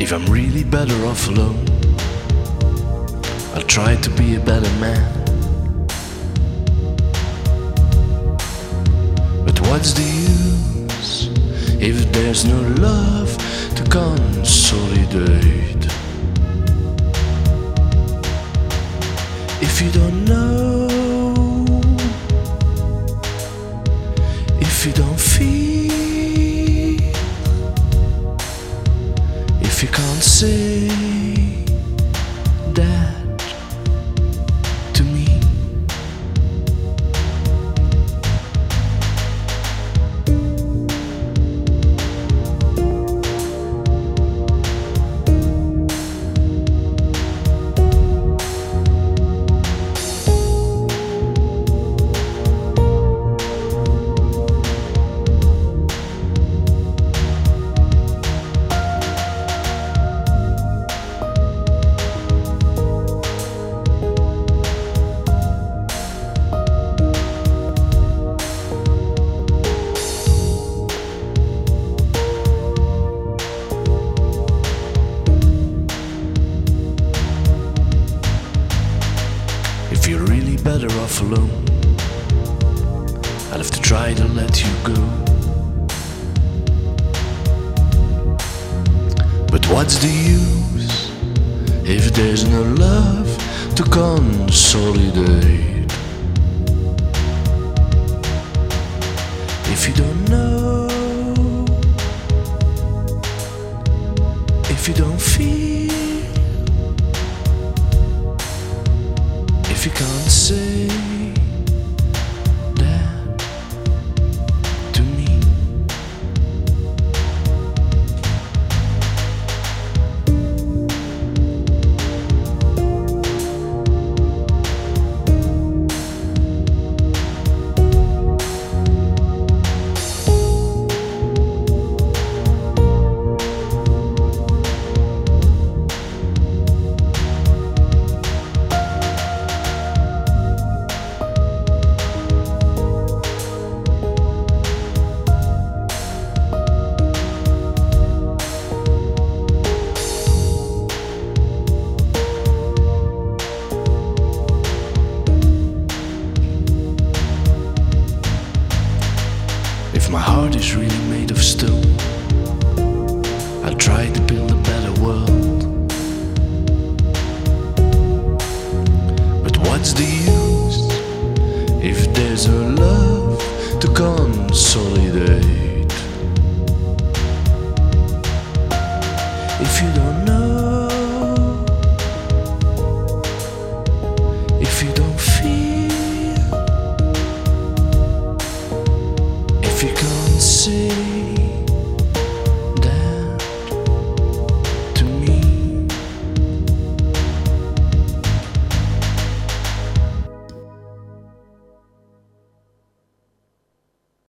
If I'm really better off alone, I'll try to be a better man. But what's the use if there's no love to consolidate? If you don't know, if you don't feel, if you can't say that to me, if you're really better off alone, I'll have to try to let you go. But what's the use if there's no love to consolidate? If you don't know, if you don't feel, if you can't say that to me, if my heart is really made of stone, I'll try to build a better world. But what's the use if there's no love to consolidate? If you don't know, if you don't feel,